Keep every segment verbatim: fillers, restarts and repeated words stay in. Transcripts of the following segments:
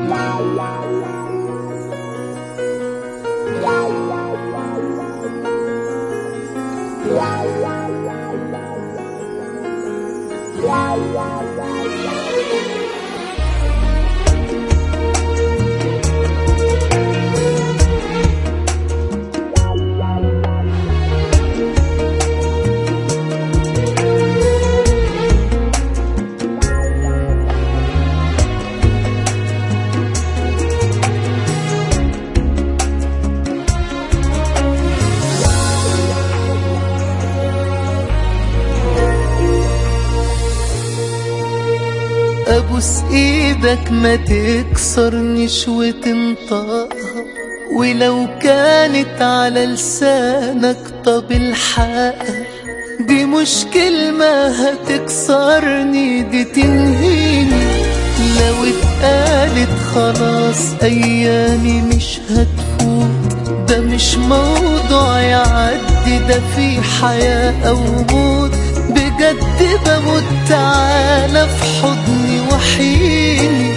ابوس ايدك ما تكسرنيش وتنطقها، ولو كانت على لسانك طب الحقها. دي مش كلمة هتكسرني، دي تنهيني. لو اتقالت خلاص ايامي مش هتفوت. ده مش موضوع يعدي، ده في حياة او موت. بجد بموت، تعالى في حضني وحيني.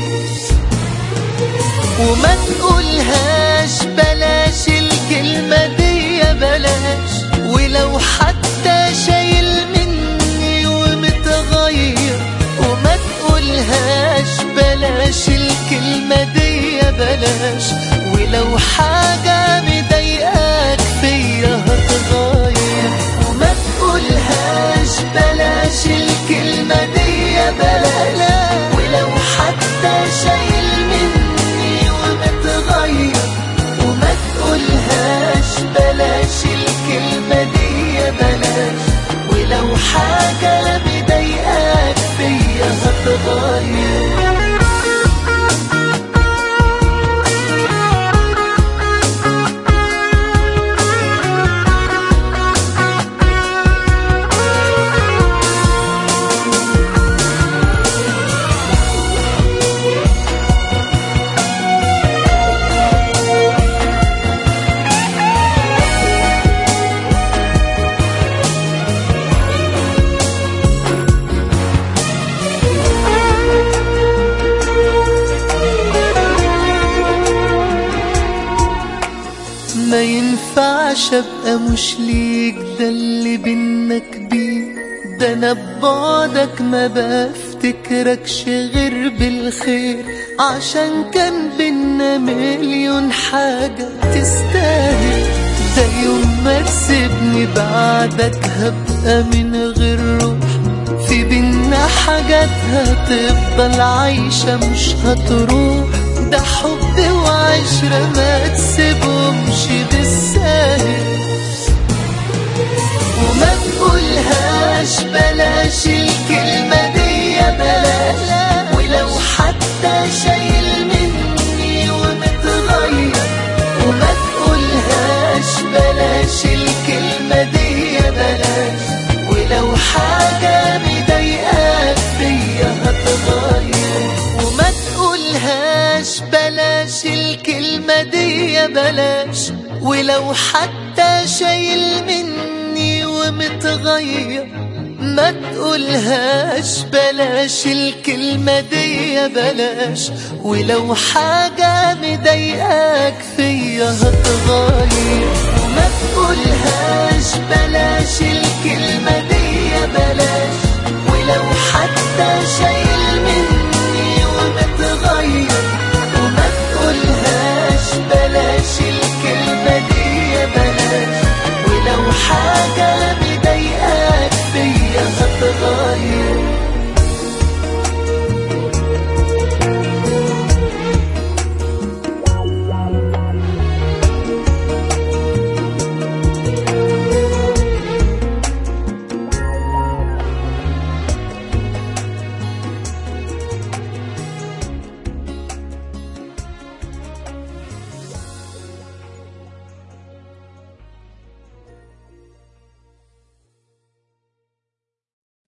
وما تقولهاش بلاش الكلمة دي بلاش، ولو حتى شايل مني ومتغير. وما تقولهاش بلاش الكلمة دي بلاش، ولو حاجة مضايقاك فيا هتغير. وما تقولهاش بلاش الكلمة دي بلاش، ولو حتى شايل مني ومتغير. وما تقولهاش بلاش الكلمة دي بلاش، ولو حاجة مضايقاك فيا هتغير. ما ينفعش ابقى مش ليك، ده اللي بينا كبير. ده انا ببعدك ما بفتكركش غير بالخير، عشان كان بينا مليون حاجة تستاهل. ده يوم ما تسيبني بعدك هبقى من غير روح. في بينا حاجات هتفضل عايشة مش هتروح. ده حب وعشرة ما تسيبهمش بالساهل. وما تقولهاش بلاش الكلمة دي بلاش، ولو حتى شايل مني ومتغير. وما تقولهاش بلاش الكلمة دي بلاش، ولو حاجة مضايقاك فيا هتغير. وما تقولهاش بلاش الكلمة دي بلاش، ولو حتى شايل مني ومتغير. ما تقولهاش بلاش الكلمة دي بلاش، ولو حاجة مضايقاك فيا هتغير. وما تقولهاش بلاش الكلمة دي بلاش، ولو حتى شايل مني